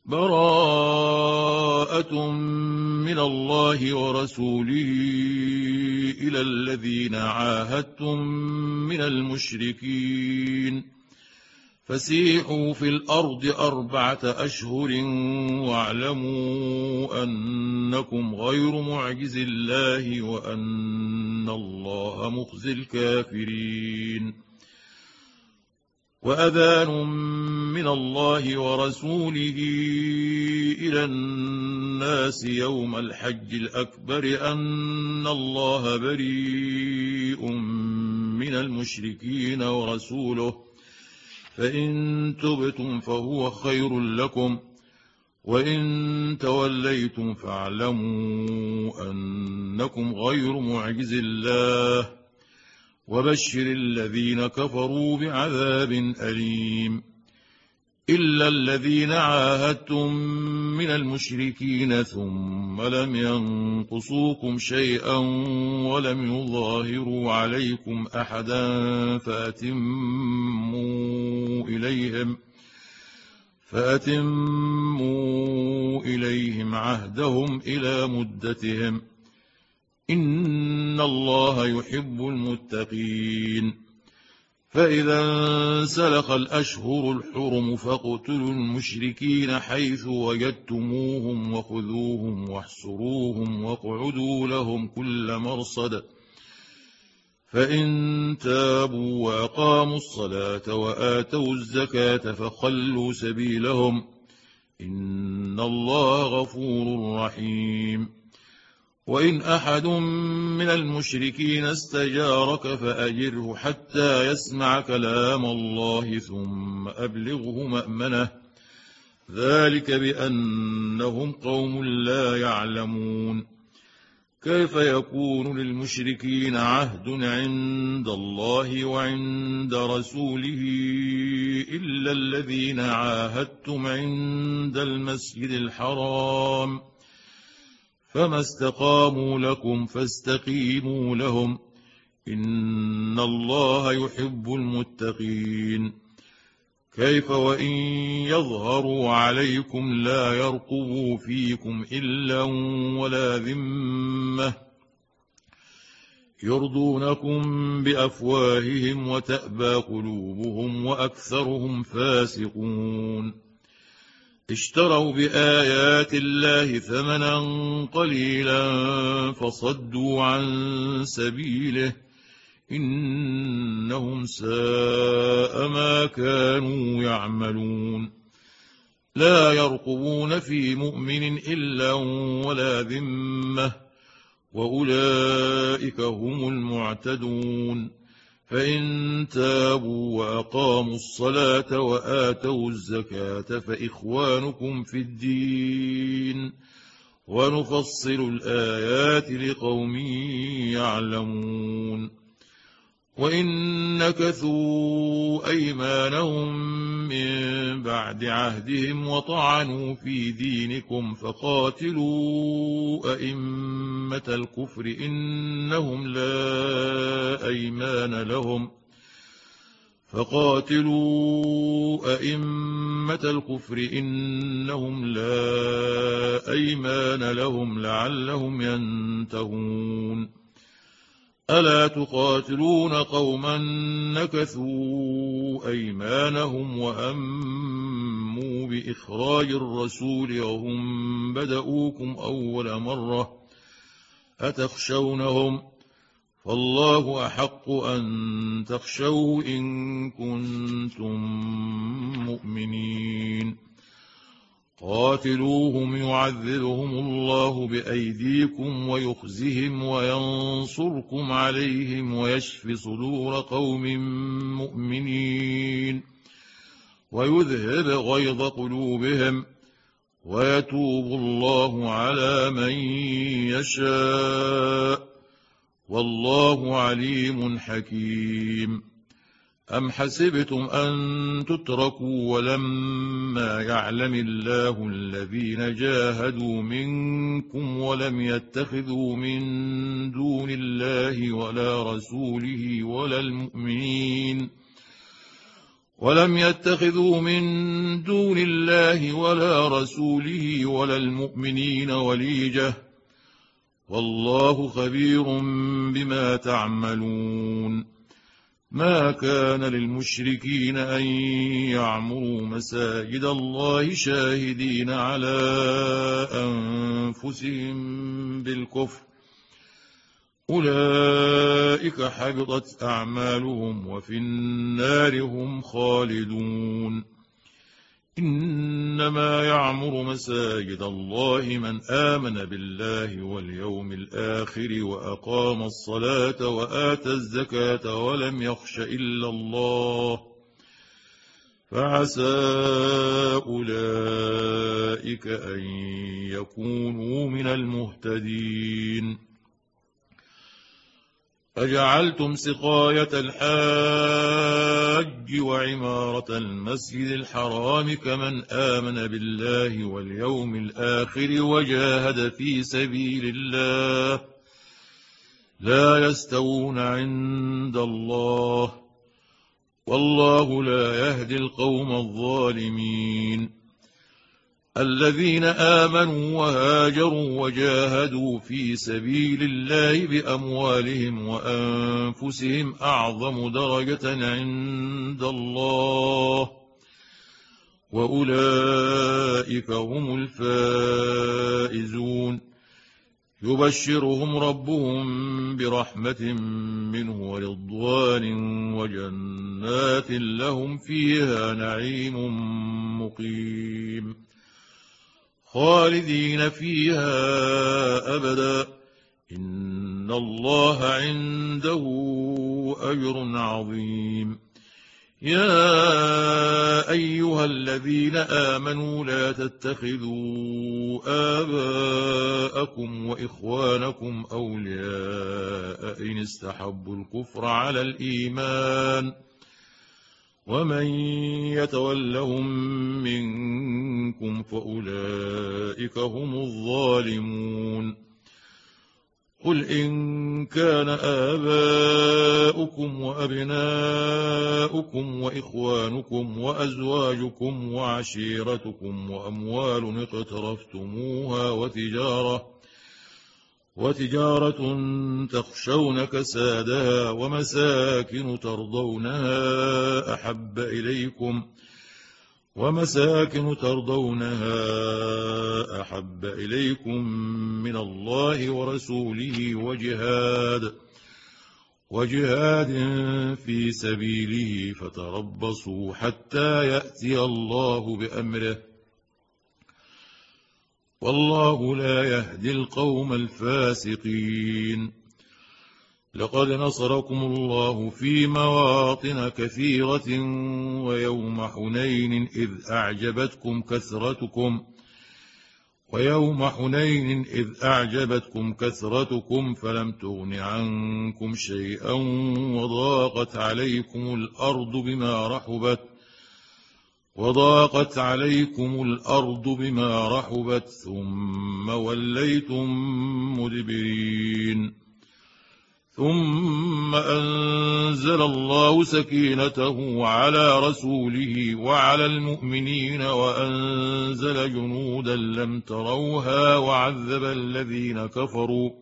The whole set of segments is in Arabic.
براءة من الله ورسوله إلى الذين عاهدتم من المشركين فسيحوا في الأرض 4 أشهر واعلموا أنكم غير معجز الله وأن الله مخزي الكافرين. وأذان من الله ورسوله إلى الناس يوم الحج الأكبر أن الله بريء من المشركين ورسوله فإن تبتم فهو خير لكم وإن توليتم فاعلموا أنكم غير معجز الله وبشر الذين كفروا بعذاب أليم. إلا الذين عاهدتم من المشركين ثم لم ينقصوكم شيئا ولم يظاهروا عليكم أحدا فأتموا إليهم عهدهم إلى مدتهم إن الله يحب المتقين. فإذا انسلخ الأشهر الحرم فاقتلوا المشركين حيث وجدتموهم وخذوهم واحصروهم واقعدوا لهم كل مرصد فإن تابوا وأقاموا الصلاة وآتوا الزكاة فخلوا سبيلهم إن الله غفور رحيم. وإن أحد من المشركين استجارك فأجره حتى يسمع كلام الله ثم أبلغه مأمنه ذلك بأنهم قوم لا يعلمون. كيف يكون للمشركين عهد عند الله وعند رسوله إلا الذين عاهدتم عند المسجد الحرام فما استقاموا لكم فاستقيموا لهم إن الله يحب المتقين. كيف وإن يظهروا عليكم لا يرقبوا فيكم إلا ولا ذمة يرضونكم بأفواههم وتأبى قلوبهم وأكثرهم فاسقون. اشتروا بآيات الله ثمنا قليلا فصدوا عن سبيله إنهم ساء ما كانوا يعملون. لا يرقبون في مؤمن إلا ولا ذمة وأولئك هم المعتدون. فإن تابوا وأقاموا الصلاة وآتوا الزكاة فإخوانكم في الدين ونفصل الآيات لقوم يعلمون. وإن نكثوا أيمانهم من بعد عهدهم وطعنوا في دينكم فقاتلوا أئمة الكفر إنهم لا أيمان لهم لعلهم ينتهون. ألا تقاتلون قوما نكثوا أيمانهم وهموا بإخراج الرسول وهم بدؤوكم أول مرة أتخشونهم فالله أحق أن تخشوه إن كنتم مؤمنين. قاتلوهم يعذبهم الله بأيديكم ويخزهم وينصركم عليهم ويشف صدور قوم مؤمنين ويذهب غيظ قلوبهم ويتوب الله على من يشاء والله عليم حكيم. أم حسبتم أن تتركوا ولما يعلم الله الذين جاهدوا منكم ولم يتخذوا من دون الله ولا رسوله ولم يتخذوا من دون الله ولا رسوله ولا المؤمنين وليجة والله خبير بما تعملون ما كان للمشركين أن يعمروا مساجد الله شاهدين على أنفسهم بالكفر أولئك حبطت أعمالهم وفي النار هم خالدون إنما يعمر مساجد الله من آمن بالله واليوم الآخر وأقام الصلاة وآتى الزكاة ولم يخش إلا الله فعسى أولئك أن يكونوا من المهتدين أجعلتم سقاية الحاج وعمارة المسجد الحرام كمن آمن بالله واليوم الآخر وجاهد في سبيل الله لا يستوون عند الله والله لا يهدي القوم الظالمين الذين آمنوا وهاجروا وجاهدوا في سبيل الله بأموالهم وأنفسهم أعظم درجة عند الله وأولئك هم الفائزون يبشرهم ربهم برحمة منه ورضوان وجنات لهم فيها نعيم مقيم خالدين فيها أبدا إن الله عنده أجر عظيم يا أيها الذين آمنوا لا تتخذوا آباءكم وإخوانكم أولياء إن استحبوا الكفر على الإيمان ومن يتولهم منكم فأولئك هم الظالمون قل إن كان آباؤكم وأبناؤكم وإخوانكم وأزواجكم وعشيرتكم وأموال اقترفتموها وتجارة تخشون كسادها ومساكن ترضونها أحب إليكم من الله ورسوله وجهاد في سبيله فتربصوا حتى يأتي الله بأمره والله لا يهدي القوم الفاسقين لقد نصركم الله في مواطن كثيرة ويوم حنين إذ أعجبتكم كثرتكم فلم تغن عنكم شيئا وضاقت عليكم الأرض بما رحبت ثم وليتم مدبرين ثم أنزل الله سكينته على رسوله وعلى المؤمنين وأنزل جنودا لم تروها وعذب الذين كفروا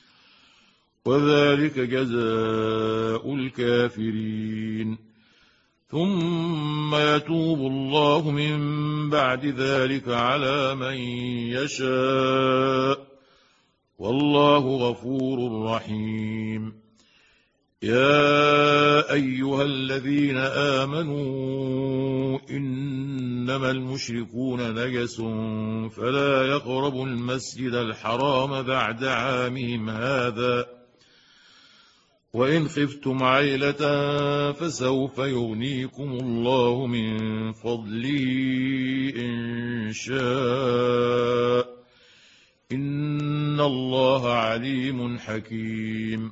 وذلك جزاء الكافرين ثم يتوب الله من بعد ذلك على من يشاء والله غفور رحيم يا أيها الذين آمنوا إنما المشركون نجس فلا يقربوا المسجد الحرام بعد عامهم هذا وإن خفتم عيلة فسوف يغنيكم الله من فضله إن شاء إن الله عليم حكيم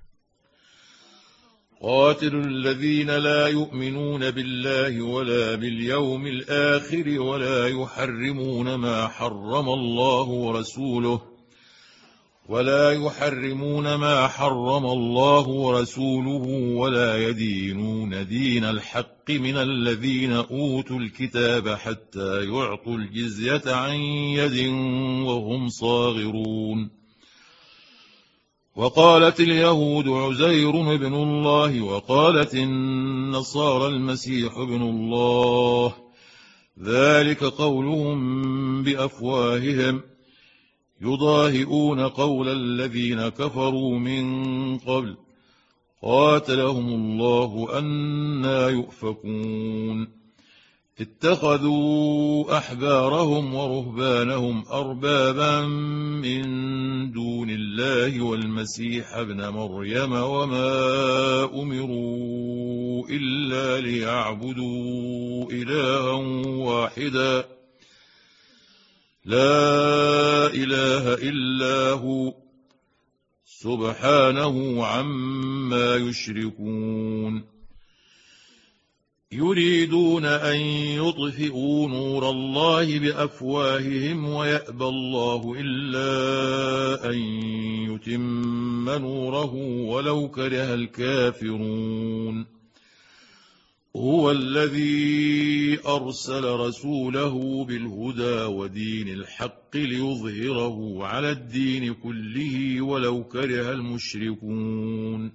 قاتلوا الذين لا يؤمنون بالله ولا باليوم الآخر ولا يحرمون ما حرم الله ورسوله ولا يحرمون ما حرم الله ورسوله ولا يدينون دين الحق من الذين أوتوا الكتاب حتى يعطوا الجزية عن يد وهم صاغرون. وقالت اليهود عزير ابن الله وقالت النصارى المسيح ابن الله، ذلك قولهم بأفواههم يضاهئون قول الذين كفروا من قبل قاتلهم الله أنى يؤفكون. اتخذوا أحبارهم ورهبانهم أربابا من دون الله والمسيح ابن مريم وما أمروا إلا ليعبدوا إلها واحدا لا إله إلا هو سبحانه عما يشركون. يريدون أن يطفئوا نور الله بأفواههم ويأبى الله إلا أن يتم نوره ولو كره الكافرون. هو الذي أرسل رسوله بالهدى ودين الحق ليظهره على الدين كله ولو كره المشركون.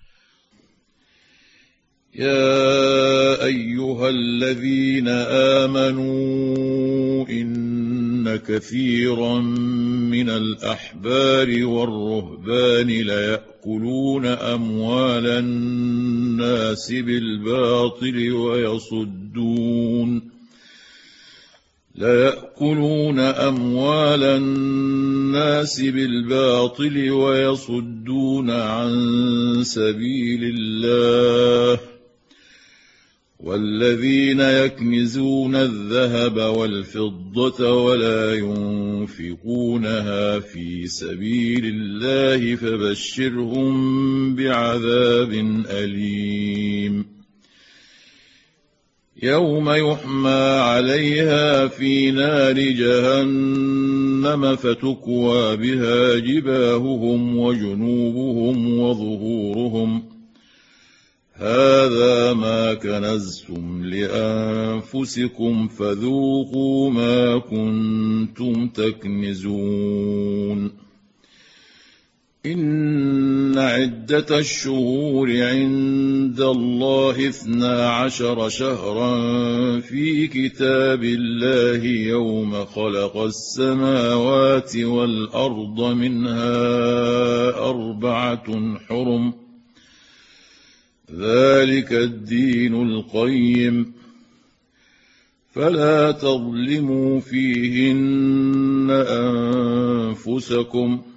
يا أيها الذين آمنوا إن كثيرا من الأحبار والرهبان ليأكلون أموال الناس بالباطل ويصدون عن سبيل الله. والذين يكنزون الذهب والفضة ولا ينفقونها في سبيل الله فبشرهم بعذاب أليم. يوم يحمى عليها في نار جهنم فتكوى بها جباههم وجنوبهم وظهورهم هذا ما كنزتم لأنفسكم فذوقوا ما كنتم تكنزون. إن عدة الشهور عند الله 12 شهرا في كتاب الله يوم خلق السماوات والأرض منها 4 حرم ذلك الدين القيم فلا تظلموا فيهن أنفسكم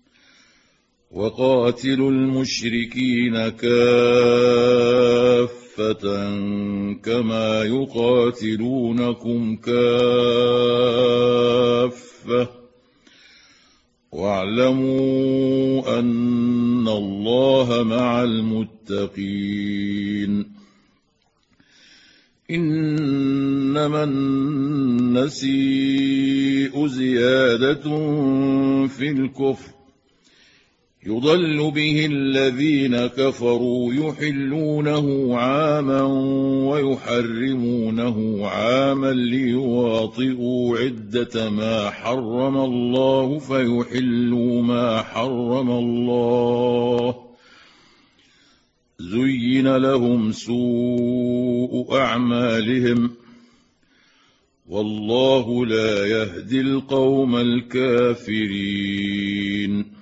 وقاتلوا المشركين كافة كما يقاتلونكم كافة واعلموا أن الله مع المتقين. إنما النسيء زيادة في الكفر يضل به الذين كفروا يحلونه عاما ويحرمونه عاما ليواطئوا عدة ما حرم الله فيحلوا ما حرم الله. زين لهم سوء أعمالهم والله لا يهدي القوم الكافرين.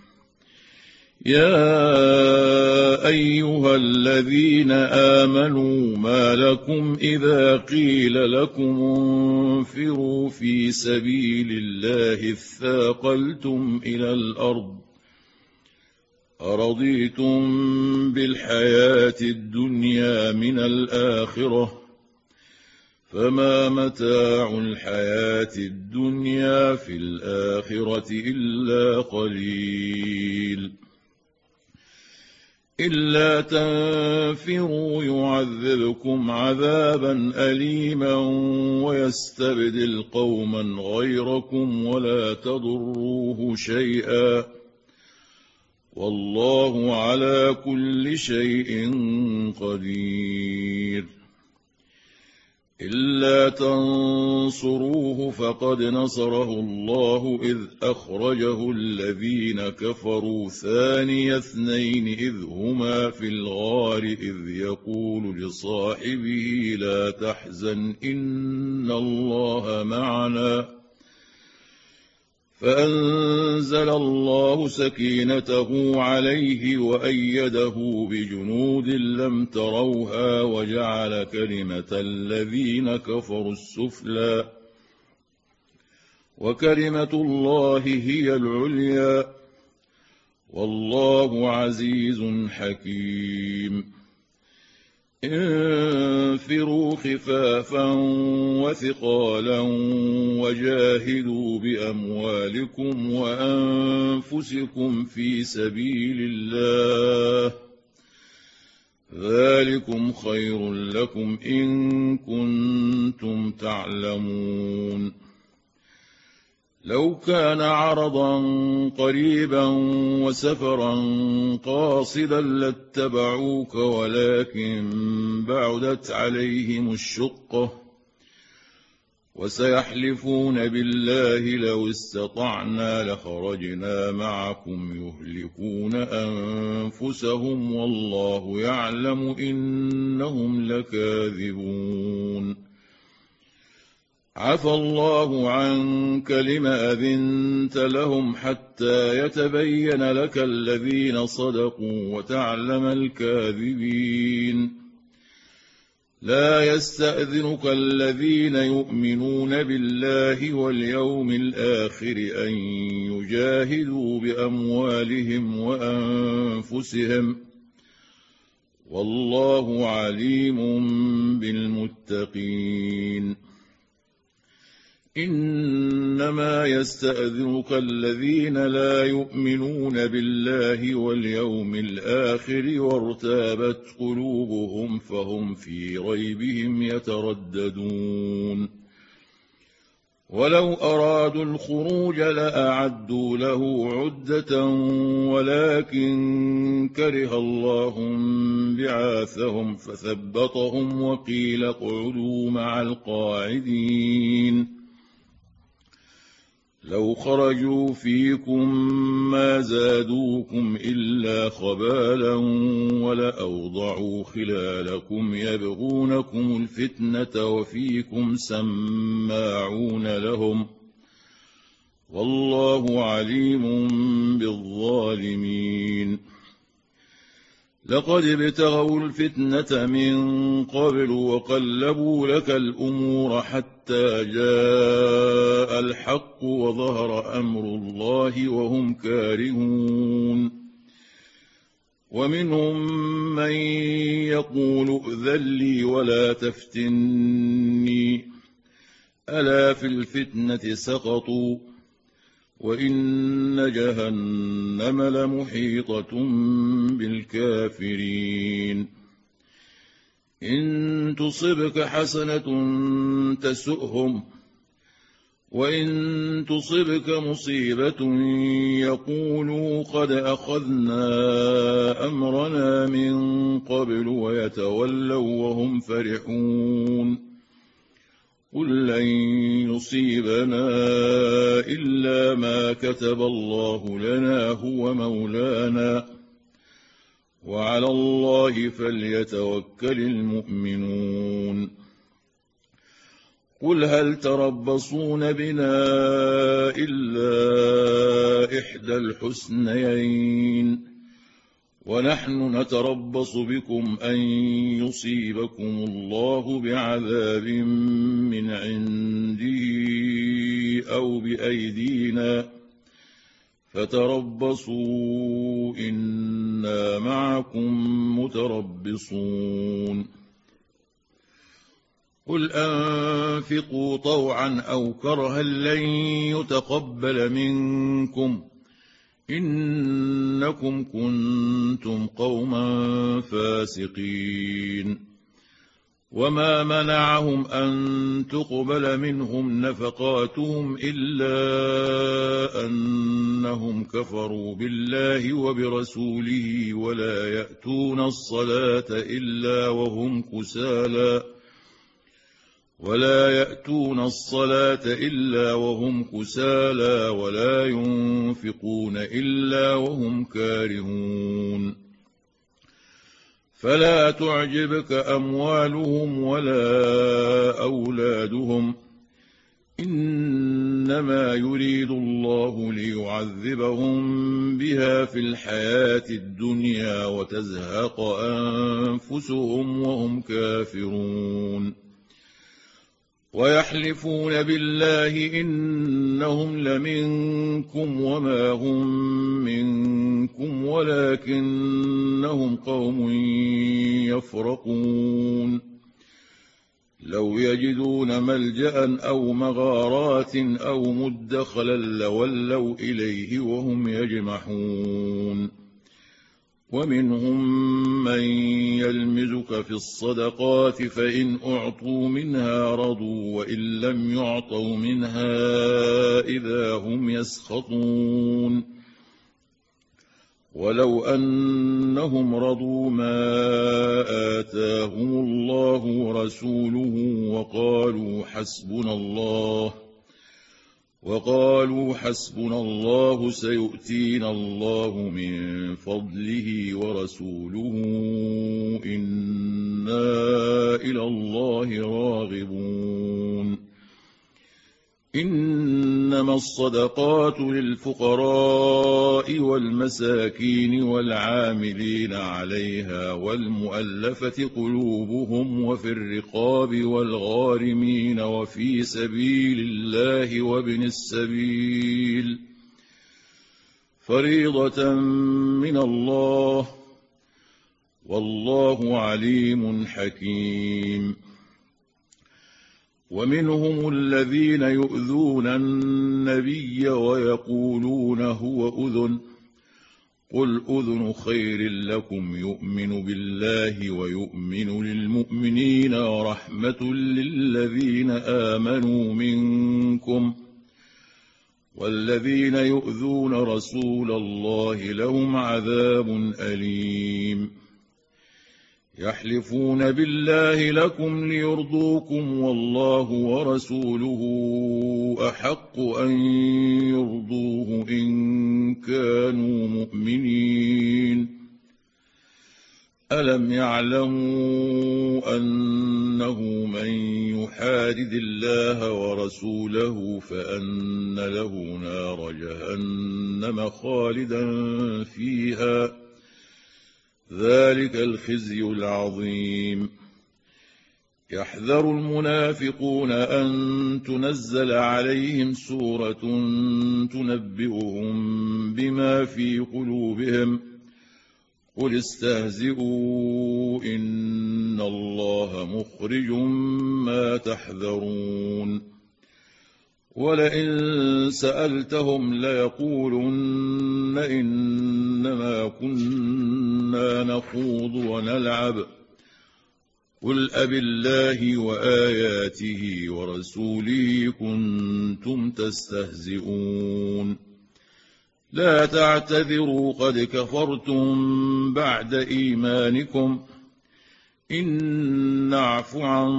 يا أيها الذين آمنوا ما لكم إذا قيل لكم انفروا في سبيل الله اثاقلتم إلى الأرض أرضيتم بالحياة الدنيا من الآخرة فما متاع الحياة الدنيا في الآخرة إلا قليل. إلا تنفروا يعذبكم عذابا أليما ويستبدل قوما غيركم ولا تضروه شيئا والله على كل شيء قدير. إلا تنصروه فقد نصره الله إذ أخرجه الذين كفروا ثاني اثنين إذ هما في الغار إذ يقول لصاحبه لا تحزن إن الله معنا، فأنزل الله سكينته عليه وأيده بجنود لم تروها وجعل كلمة الذين كفروا السفلى وكلمة الله هي العليا والله عزيز حكيم. انفروا خفافا وثقالا وجاهدوا بأموالكم وأنفسكم في سبيل الله، ذلكم خير لكم إن كنتم تعلمون. لو كان عرضا قريبا وسفرا قاصدا لاتبعوك ولكن بعدت عليهم الشقة، وسيحلفون بالله لو استطعنا لخرجنا معكم يهلكون أنفسهم والله يعلم إنهم لكاذبون. عفى الله عنك لما أذنت لهم حتى يتبين لك الذين صدقوا وتعلم الكاذبين. لا يستأذنك الذين يؤمنون بالله واليوم الآخر أن يجاهدوا بأموالهم وأنفسهم، والله عليم بالمتقين. إنما يستأذنك الذين لا يؤمنون بالله واليوم الآخر وارتابت قلوبهم فهم في ريبهم يترددون. ولو أرادوا الخروج لأعدوا له عدة ولكن كره الله بعاثهم فثبطهم وقيل اقعدوا مع القاعدين. لو خرجوا فيكم ما زادوكم إلا خبالا ولأوضعوا خلالكم يبغونكم الفتنة وفيكم سماعون لهم، والله عليم بالظالمين. لقد ابتغوا الفتنة من قبل وقلبوا لك الأمور حتى جاء الحق وظهر أمر الله وهم كارهون. ومنهم من يقول ائذن لي ولا تفتني، ألا في الفتنة سقطوا وإن جهنم لمحيطة بالكافرين. إن تصبك حسنة تسؤهم وإن تصبك مصيبة يقولوا قد أخذنا أمرنا من قبل ويتولوا وهم فرحون. قل لن يصيبنا إلا ما كتب الله لنا هو مولانا وعلى الله فليتوكل المؤمنون. قل هل تربصون بنا إلا إحدى الحسنيين ونحن نتربص بكم أن يصيبكم الله بعذاب من عنده أو بأيدينا فتربصوا إنا معكم متربصون. قل أنفقوا طوعا أو كرها لن يتقبل منكم إنكم كنتم قوما فاسقين. وما منعهم أن تقبل منهم نفقاتهم إلا أنهم كفروا بالله وبرسوله ولا يأتون الصلاة إلا وهم كسالى ولا ينفقون إلا وهم كارهون فلا تعجبك أموالهم ولا أولادهم إنما يريد الله ليعذبهم بها في الحياة الدنيا وتزهق أنفسهم وهم كافرون ويحلفون بالله إنهم لمنكم وما هم منكم ولكنهم قوم يفرقون لو يجدون ملجأ أو مغارات أو مدخلا لولوا إليه وهم يجمحون ومنهم من يلمزك في الصدقات فإن أعطوا منها رضوا وإن لم يعطوا منها إذا هم يسخطون ولو أنهم رضوا ما آتاهم الله ورسوله وقالوا حسبنا الله سيؤتينا الله من فضله ورسوله إنا إلى الله راغبون إنما الصدقات للفقراء والمساكين والعاملين عليها والمؤلفة قلوبهم وفي الرقاب والغارمين وفي سبيل الله وابن السبيل فريضة من الله والله عليم حكيم ومنهم الذين يؤذون النبي ويقولون هو أذن قل أذن خير لكم يؤمن بالله ويؤمن للمؤمنين ورحمة للذين آمنوا منكم والذين يؤذون رسول الله لهم عذاب أليم يحلفون بالله لكم ليرضوكم والله ورسوله أحق أن يرضوه إن كانوا مؤمنين ألم يعلموا أنه من يحادد الله ورسوله فأن له نار جهنم خالدا فيها ذلك الخزي العظيم يحذر المنافقون أن تنزل عليهم سورة تنبئهم بما في قلوبهم قل استهزئوا إن الله مخرج ما تحذرون ولئن سألتهم ليقولن إنما كنا نخوض ونلعب قل أبالله وآياته ورسوله كنتم تستهزئون لا تعتذروا قد كفرتم بعد إيمانكم إن نعف عن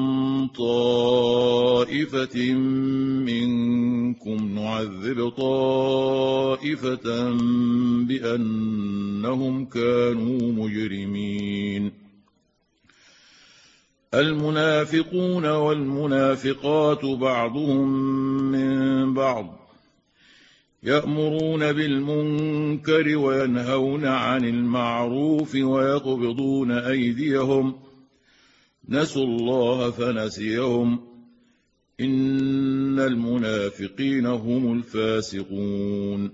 طائفة منكم نعذب طائفة بأنهم كانوا مجرمين المنافقون والمنافقات بعضهم من بعض يأمرون بالمنكر وينهون عن المعروف ويقبضون أيديهم نسوا الله فنسيهم إن المنافقين هم الفاسقون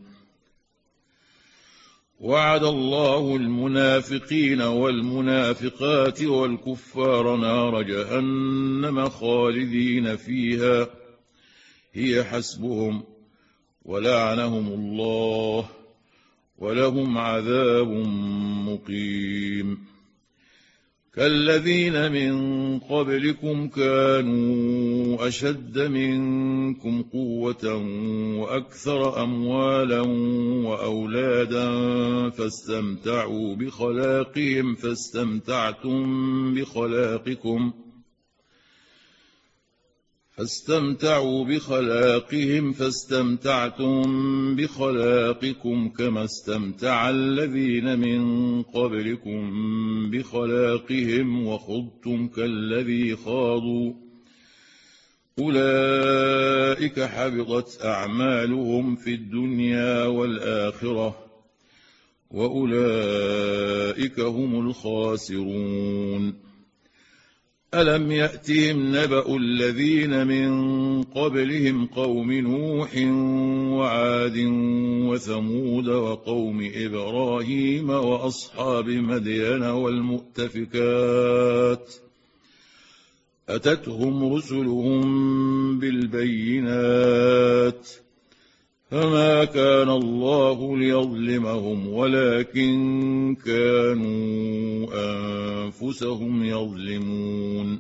وعد الله المنافقين والمنافقات والكفار نار جهنم خالدين فيها هي حسبهم ولعنهم الله ولهم عذاب مقيم كالذين من قبلكم كانوا أشد منكم قوة وأكثر أموالا وأولادا فاستمتعوا بخلاقهم فاستمتعتم بخلاقكم كما استمتع الذين من قبلكم بخلاقهم وخضتم كالذي خاضوا أولئك حبطت أعمالهم في الدنيا والآخرة وأولئك هم الخاسرون ألم يأتهم نبأ الذين من قبلهم قوم نوح وعاد وثمود وقوم إبراهيم وأصحاب مدين والمؤتفكات أتتهم رسلهم بالبينات فما كان الله ليظلمهم ولكن كانوا أنفسهم يظلمون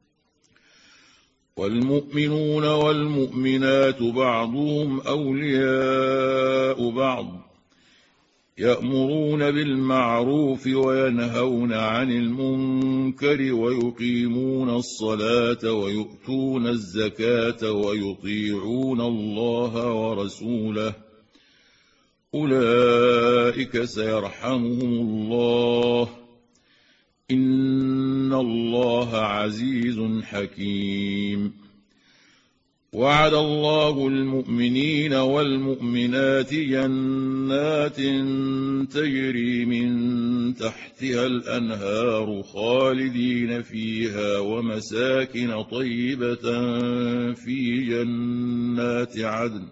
والمؤمنون والمؤمنات بعضهم أولياء بعض يأمرون بالمعروف وينهون عن المنكر ويقيمون الصلاة ويؤتون الزكاة ويطيعون الله ورسوله أولئك سيرحمهم الله إن الله عزيز حكيم وعد الله المؤمنين والمؤمنات جنات تجري من تحتها الأنهار خالدين فيها ومساكن طيبة في جنات عدن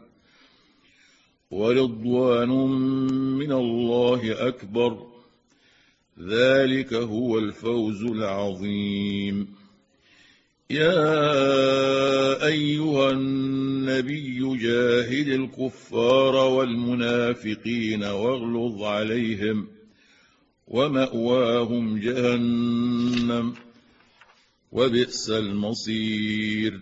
ورضوان من الله أكبر ذلك هو الفوز العظيم يا أيها النبي جاهد الكفار والمنافقين واغلظ عليهم ومأواهم جهنم وبئس المصير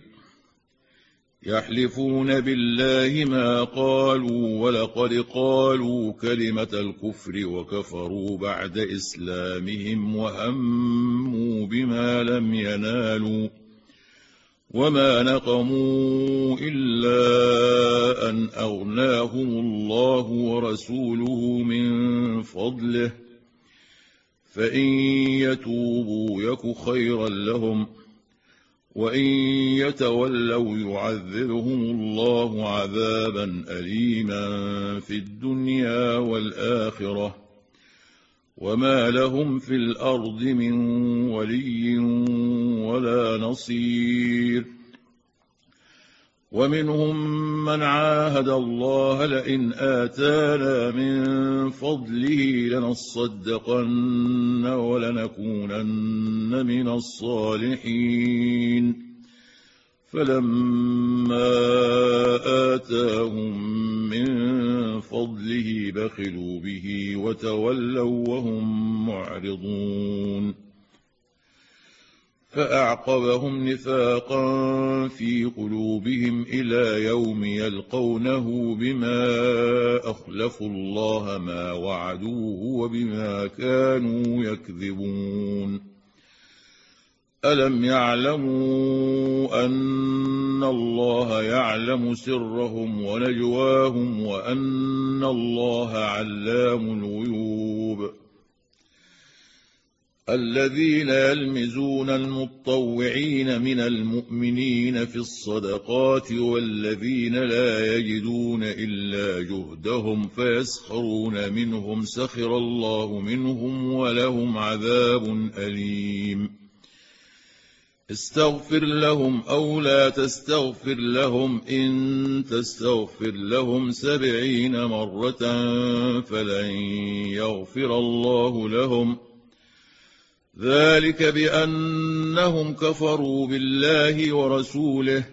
يحلفون بالله ما قالوا ولقد قالوا كلمة الكفر وكفروا بعد إسلامهم وهموا بما لم ينالوا وما نقموا إلا أن أغناهم الله ورسوله من فضله فإن يتوبوا يك خيرا لهم وإن يتولوا يعذبهم الله عذابا أليما في الدنيا والآخرة وما لهم في الأرض من ولي ولا نصير ومنهم من عاهد الله لئن آتانا من فضله لنصدقن ولنكونن من الصالحين فلما آتاهم من فضله بخلوا به وتولوا وهم معرضون فأعقبهم نفاقا في قلوبهم إلى يوم يلقونه بما أخلفوا الله ما وعدوه وبما كانوا يكذبون ألم يعلموا أن الله يعلم سرهم ونجواهم وأن الله علام الغيوب الذين يلمزون المطوعين من المؤمنين في الصدقات والذين لا يجدون إلا جهدهم فيسخرون منهم سخر الله منهم ولهم عذاب أليم استغفر لهم أو لا تستغفر لهم إن تستغفر لهم 70 مرة فلن يغفر الله لهم ذلك بأنهم كفروا بالله ورسوله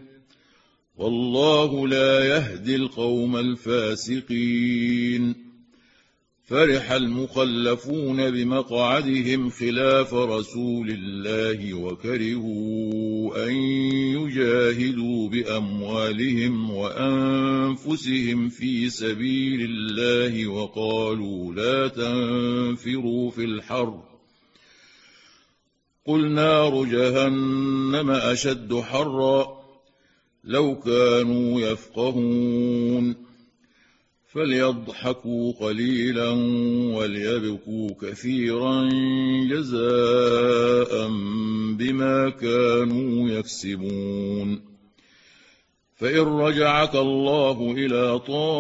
والله لا يهدي القوم الفاسقين فرح المخلفون بمقعدهم خلاف رسول الله وكرهوا أن يجاهدوا بأموالهم وأنفسهم في سبيل الله وقالوا لا تنفروا في الحر قل نار جهنم أشد حرا لو كانوا يفقهون فليضحكوا قليلا وليبكوا كثيرا جزاء بما كانوا يكسبون فإن رجعك الله إلى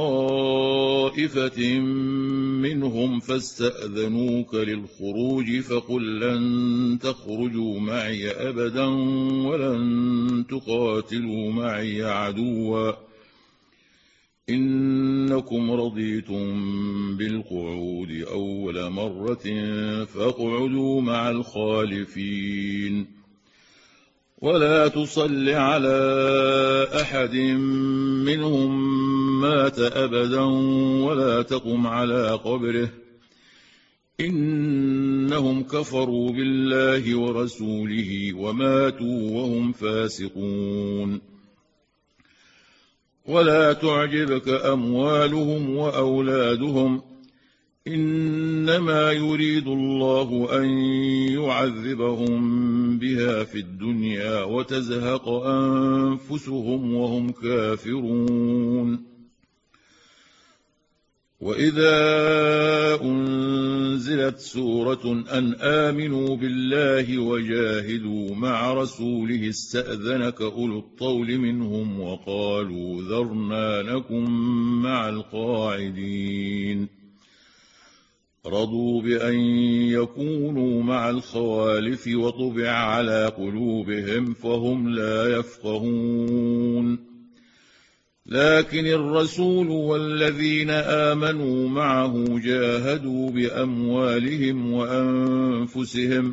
طائفة منهم فاستأذنوك للخروج فقل لن تخرجوا معي أبدا ولن تقاتلوا معي عدوا إنكم رضيتم بالقعود أول مرة فاقعدوا مع الخالفين ولا تصل على أحد منهم مات أبدا ولا تقم على قبره إنهم كفروا بالله ورسوله وماتوا وهم فاسقون ولا تعجبك أموالهم وأولادهم إنما يريد الله أن يعذبهم بها في الدنيا وتزهق أنفسهم وهم كافرون وإذا أنزلت سورة أن آمنوا بالله وجاهدوا مع رسوله استأذنك أولو الطول منهم وقالوا ذرنا لكم مع القاعدين رضوا بأن يكونوا مع الخوالف وطبع على قلوبهم فهم لا يفقهون لكن الرسول والذين آمنوا معه جاهدوا بأموالهم وأنفسهم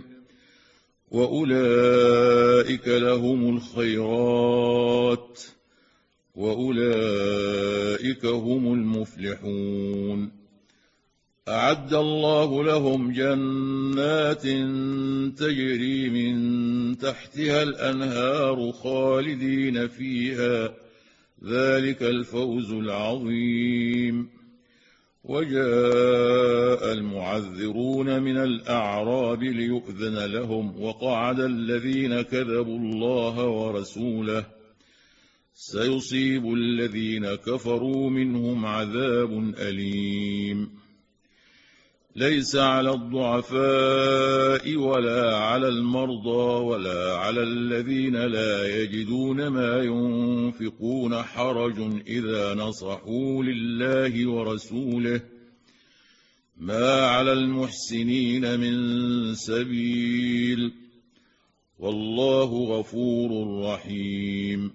وأولئك لهم الخيرات وأولئك هم المفلحون أعد الله لهم جنات تجري من تحتها الأنهار خالدين فيها ذلك الفوز العظيم وجاء المعذرون من الأعراب ليؤذن لهم وقعد الذين كذبوا الله ورسوله سيصيب الذين كفروا منهم عذاب أليم ليس على الضعفاء ولا على المرضى ولا على الذين لا يجدون ما ينفقون حرج إذا نصحوا لله ورسوله ما على المحسنين من سبيل والله غفور رحيم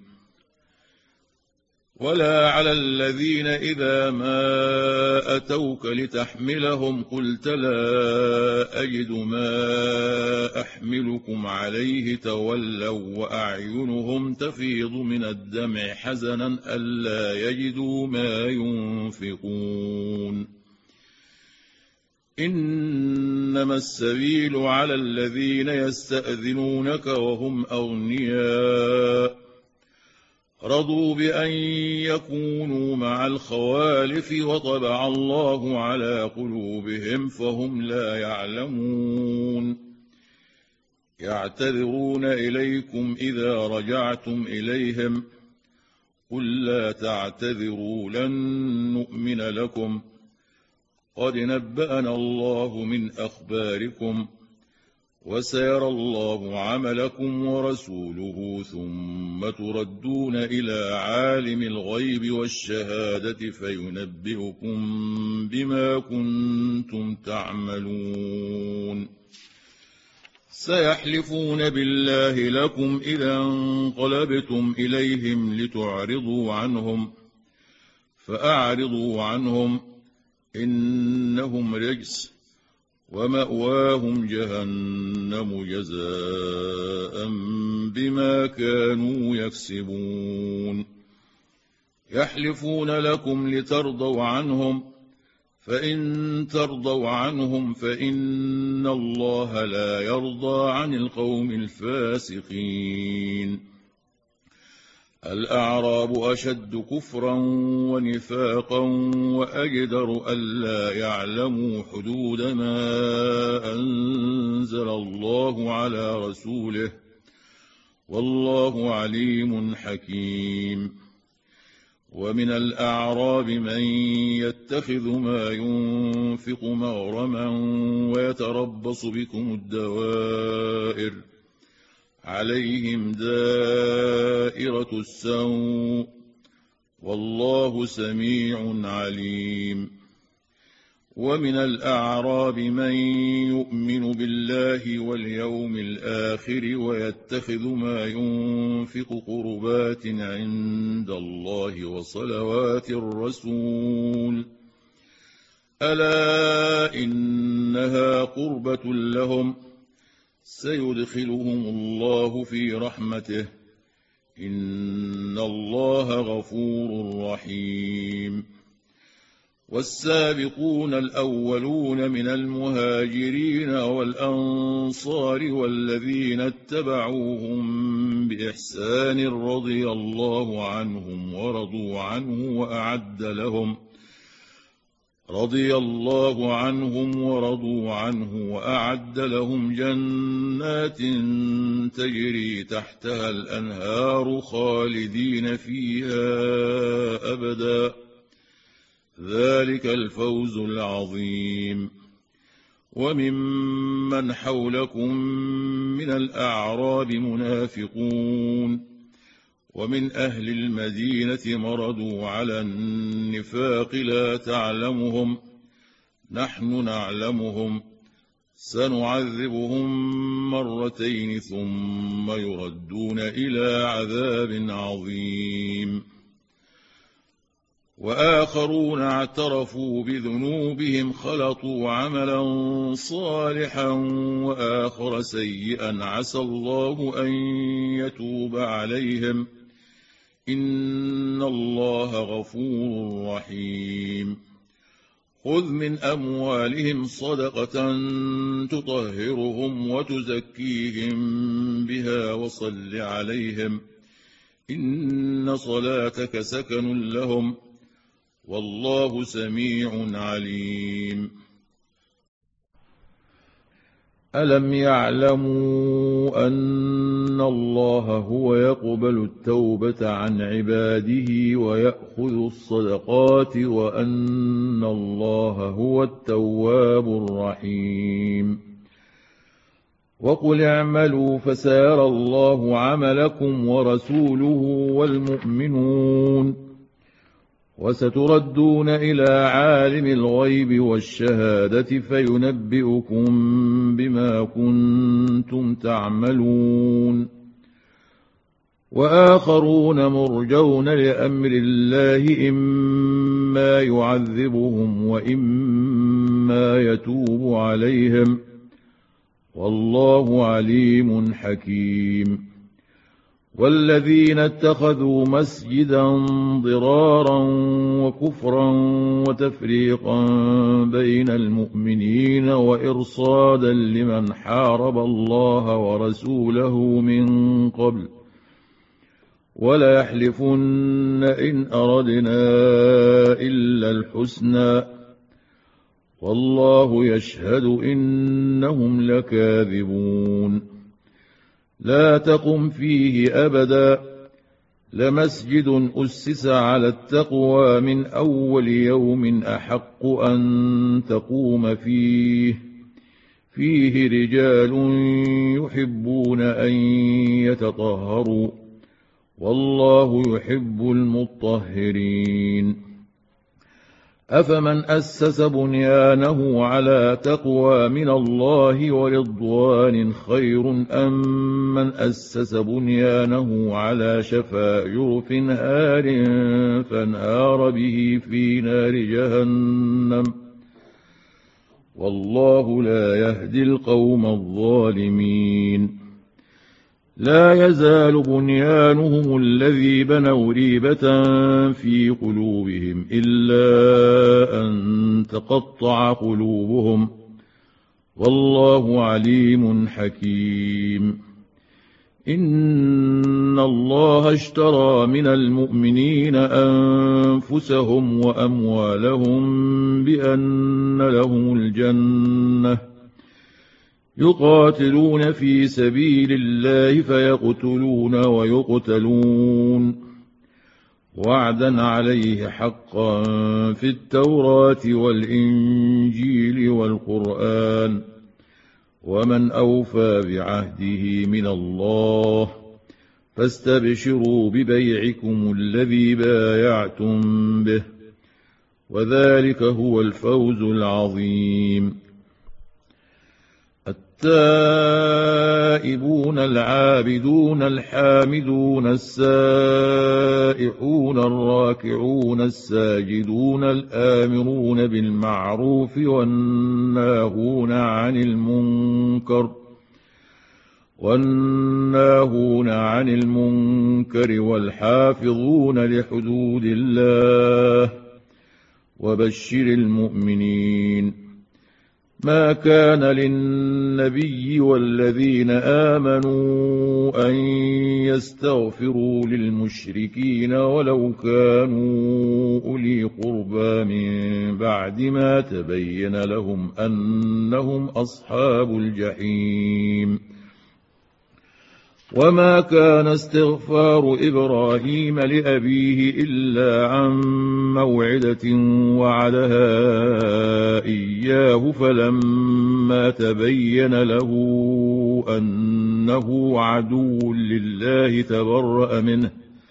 ولا على الذين إذا ما أتوك لتحملهم قلت لا أجد ما أحملكم عليه تولوا وأعينهم تفيض من الدمع حزنا ألا يجدوا ما ينفقون إنما السبيل على الذين يستأذنونك وهم أغنياء رضوا بأن يكونوا مع الخوالف وطبع الله على قلوبهم فهم لا يعلمون يعتذرون إليكم إذا رجعتم إليهم قل لا تعتذروا لن نؤمن لكم قد نبأنا الله من أخباركم وسيرى الله عملكم ورسوله ثم تردون إلى عالم الغيب والشهادة فينبئكم بما كنتم تعملون سيحلفون بالله لكم إذا انقلبتم إليهم لتعرضوا عنهم فأعرضوا عنهم إنهم رجس ومأواهم جهنم جزاء بما كانوا يكسبون يحلفون لكم لترضوا عنهم فإن ترضوا عنهم فإن الله لا يرضى عن القوم الفاسقين. الأعراب أشد كفرا ونفاقا وأجدر ألا يعلموا حدود ما أنزل الله على رسوله، والله عليم حكيم. ومن الأعراب من يتخذ ما ينفق مغرما ويتربص بكم الدوائر، عليهم دائرة السوء، والله سميع عليم. ومن الأعراب من يؤمن بالله واليوم الآخر ويتخذ ما ينفق قربات عند الله وصلوات الرسول، ألا إنها قربة لهم، سيدخلهم الله في رحمته، إن الله غفور رحيم. والسابقون الأولون من المهاجرين والأنصار والذين اتبعوهم بإحسان رضي الله عنهم ورضوا عنه وأعد لهم جنات تجري تحتها الأنهار خالدين فيها أبدا، ذلك الفوز العظيم. وممن حولكم من الأعراب منافقون، ومن أهل المدينة مردوا على النفاق لا تعلمهم، نحن نعلمهم، سنعذبهم مرتين ثم يردون إلى عذاب عظيم. وآخرون اعترفوا بذنوبهم خلطوا عملا صالحا وآخر سيئا عسى الله أن يتوب عليهم، إن الله غفور رحيم. خذ من أموالهم صدقة تطهرهم وتزكيهم بها وصل عليهم، إن صلاتك سكن لهم، والله سميع عليم. ألم يعلموا أن الله هو يقبل التوبة عن عباده ويأخذ الصدقات وأن الله هو التواب الرحيم؟ وقل اعملوا فسيرى الله عملكم ورسوله والمؤمنون، وستردون إلى عالم الغيب والشهادة فينبئكم بما كنتم تعملون. وآخرون مرجون لأمر الله إما يعذبهم وإما يتوب عليهم، والله عليم حكيم. والذين اتخذوا مسجدا ضرارا وكفرا وتفريقا بين المؤمنين وإرصادا لمن حارب الله ورسوله من قبل وليحلفن إن أردنا إلا الحسنى، والله يشهد إنهم لكاذبون. لا تقم فيه أبدا، لمسجد أسس على التقوى من أول يوم أحق أن تقوم فيه رجال يحبون أن يتطهروا، والله يحب المطهرين. أفمن أسس بنيانه على تقوى من الله ورضوان خير أم من أسس بنيانه على شفا جرف هار فانهار به في نار جهنم، والله لا يهدي القوم الظالمين. لا يزال بنيانهم الذي بنوا ريبة في قلوبهم إلا أن تقطع قلوبهم، والله عليم حكيم. إن الله اشترى من المؤمنين أنفسهم وأموالهم بأن لهم الجنة، يقاتلون في سبيل الله فيقتلون ويقتلون، وعدا عليه حقا في التوراة والإنجيل والقرآن، ومن أوفى بعهده من الله، فاستبشروا ببيعكم الذي بايعتم به، وذلك هو الفوز العظيم. التائبون العابدون الحامدون السائحون الراكعون الساجدون الآمرون بالمعروف والناهون عن المنكر والحافظون لحدود الله، وبشر المؤمنين. ما كان للنبي والذين آمنوا أن يستغفروا للمشركين ولو كانوا أولي قربى من بعد ما تبين لهم أنهم أصحاب الجحيم. وما كان استغفار إبراهيم لأبيه إلا عن موعدة وعدها إياه فلما تبين له أنه عدو لله تبرأ منه،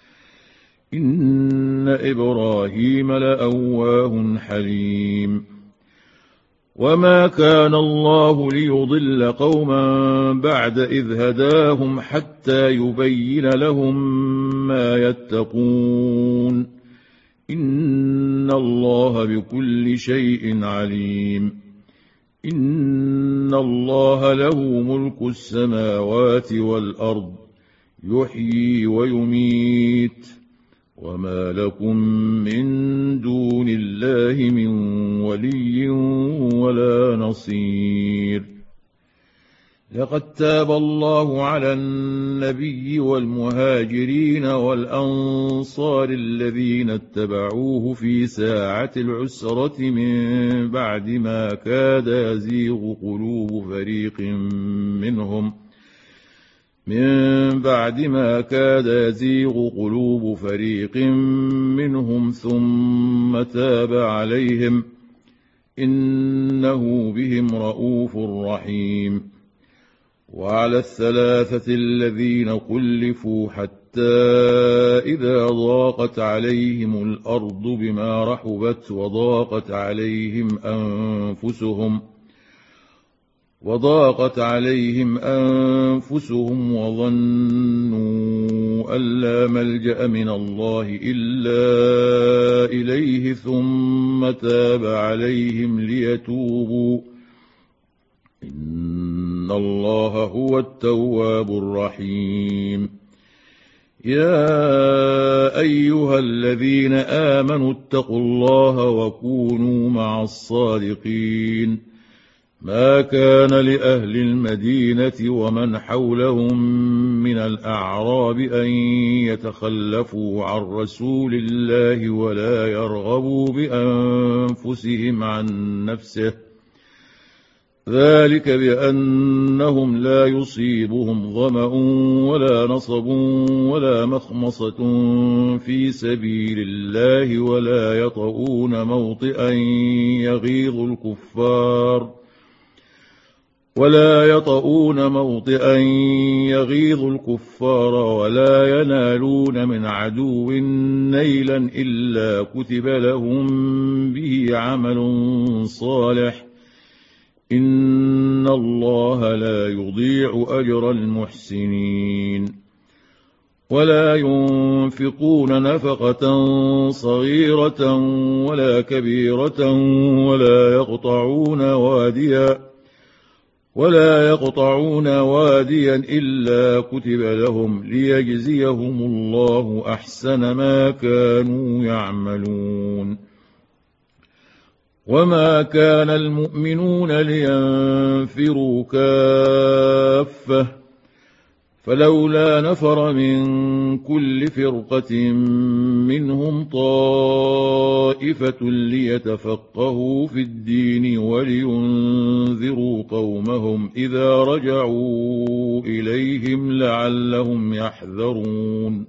إن إبراهيم لأواه حليم. وما كان الله ليضل قوما بعد إذ هداهم حتى يبين لهم ما يتقون، إن الله بكل شيء عليم. إن الله له ملك السماوات والأرض، يحيي ويميت، وما لكم من دون الله من ولي ولا نصير. لقد تاب الله على النبي والمهاجرين والأنصار الذين اتبعوه في ساعة العسرة من بعد ما كاد يزيغ قلوب فريق منهم ثم تاب عليهم، إنه بهم رءوف رحيم. وعلى الثلاثة الذين خلفوا حتى إذا ضاقت عليهم الأرض بما رحبت وضاقت عليهم أنفسهم وظنوا أن لا ملجأ من الله إلا إليه ثم تاب عليهم ليتوبوا، إن الله هو التواب الرحيم. يا أيها الذين آمنوا اتقوا الله وكونوا مع الصادقين. ما كان لأهل المدينة ومن حولهم من الأعراب أن يتخلفوا عن رسول الله ولا يرغبوا بأنفسهم عن نفسه، ذلك بأنهم لا يصيبهم ظمأ ولا نصب ولا مخمصة في سبيل الله ولا يطؤون موطئا يغيظ الكفار ولا ينالون من عدو نيلا إلا كتب لهم به عمل صالح، إن الله لا يضيع أجر المحسنين. ولا ينفقون نفقة صغيرة ولا كبيرة ولا يقطعون واديا إلا كتب لهم ليجزيهم الله أحسن ما كانوا يعملون. وما كان المؤمنون لينفروا كافة فلولا نفر من كل فرقة منهم طائفة ليتفقهوا في الدين ولينذروا قومهم إذا رجعوا إليهم لعلهم يحذرون.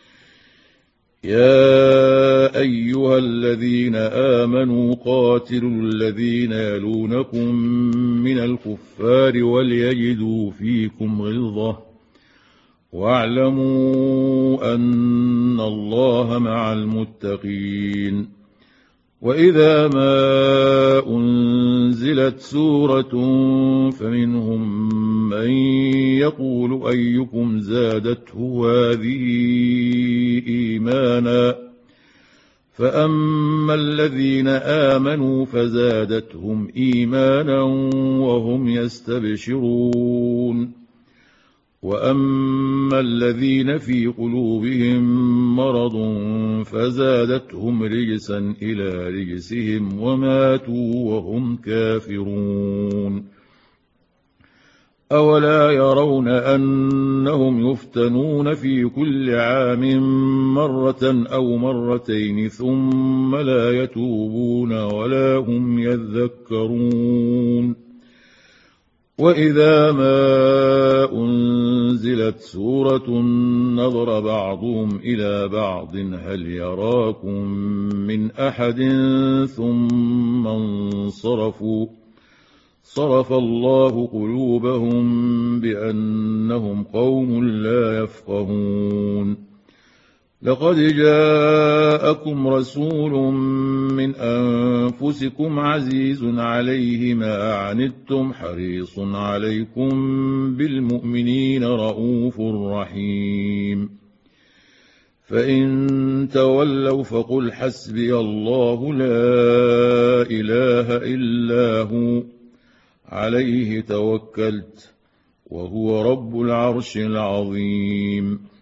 يا أيها الذين آمنوا قاتلوا الذين يلونكم من الكفار وليجدوا فيكم غلظة واعلموا أن الله مع المتقين. وإذا ما أنزلت سورة فمنهم من يقول أيكم زادته هذه إيمانا فأما الذين آمنوا فزادتهم إيمانا وهم يستبشرون. وأما الذين في قلوبهم مرض فزادتهم رجسا إلى رجسهم وماتوا وهم كافرون. أولا يرون أنهم يفتنون في كل عام مرة أو مرتين ثم لا يتوبون ولا هم يذكرون. وإذا ما أنزلت سورة نظر بعضهم إلى بعض هل يراكم من أحد ثم انصرفوا صرف الله قلوبهم بأنهم قوم لا يفقهون. لقد جاءكم رسول من أنفسكم عزيز عليه ما عنتم حريص عليكم بالمؤمنين رءوف رحيم. فإن تولوا فقل حسبي الله لا إله إلا هو عليه توكلت وهو رب العرش العظيم.